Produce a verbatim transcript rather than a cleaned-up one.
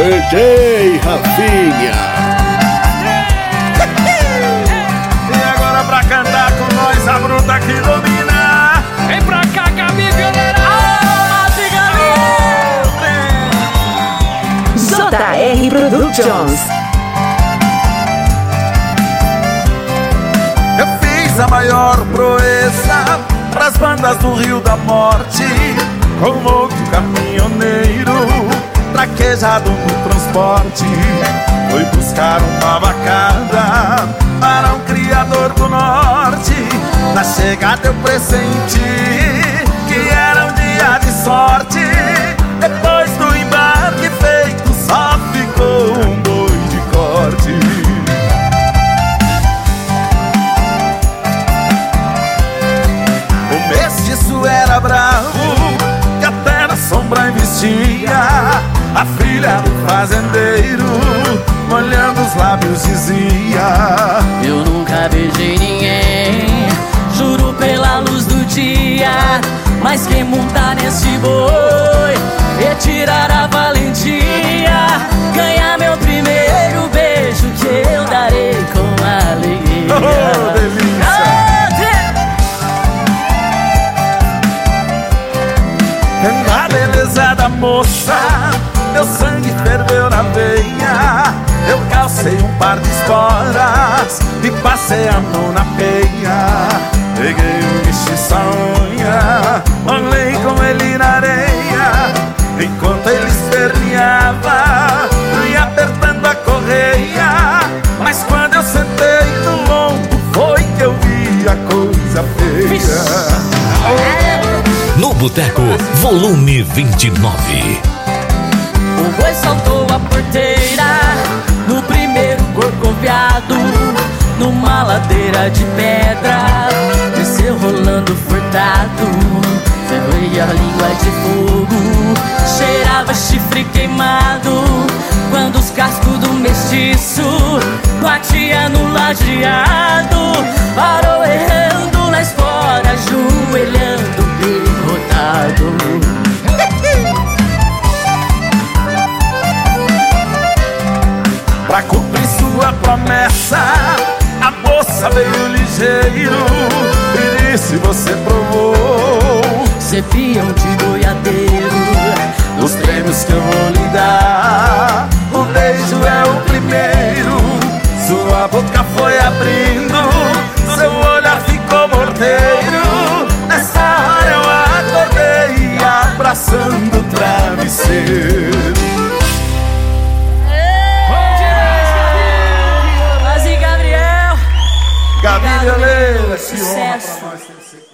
D J Rafinha. E agora pra cantar com nós a bruta que domina. Vem pra cá, Gabi, galera! J R Productions. Eu fiz a maior proeza pras bandas do Rio da Morte, como outro caminhoneiro traquejado no transporte. Foi buscar uma vacada para um criador do norte. Na chegada eu pressenti que era um dia de sorte. Depois do embarque feito, só ficou um boi de corte. O mestiço era bravo, que até na sombra investia. A filha do fazendeiro, molhando os lábios, dizia: eu nunca beijei ninguém, juro pela luz do dia. Mas quem montar nesse boi e tirar a valentia, ganhar meu primeiro beijo, que eu darei com alegria. Oh, delícia! Na beleza da moça, meu sangue ferveu na veia. Eu calcei um par de esporas e passei a mão na peia. Peguei o mestiçonha, olhei com ele na areia. Enquanto ele esperneava, fui apertando a correia. Mas quando eu sentei no lombo, foi que eu vi a coisa feia. No Boteco, volume vinte e nove. O boi saltou a porteira no primeiro corcoviado, numa ladeira de pedra, desceu rolando furtado. Ferro e a língua de fogo, cheirava chifre queimado. Quando os cascos do mestiço batia no lajeado, parou errando na espora, ajoelhando derrotado. Pra cumprir sua promessa, a moça veio ligeiro e disse: você provou ser peão de boiadeiro. os prêmios que eu vou lhe dar, o beijo é o primeiro. Sua boca foi abrindo, seu olhar ficou morteiro. Nessa hora eu acordei abraçando o travesseiro. Gabi, Gabriel, Gabi, beleza? sucesso.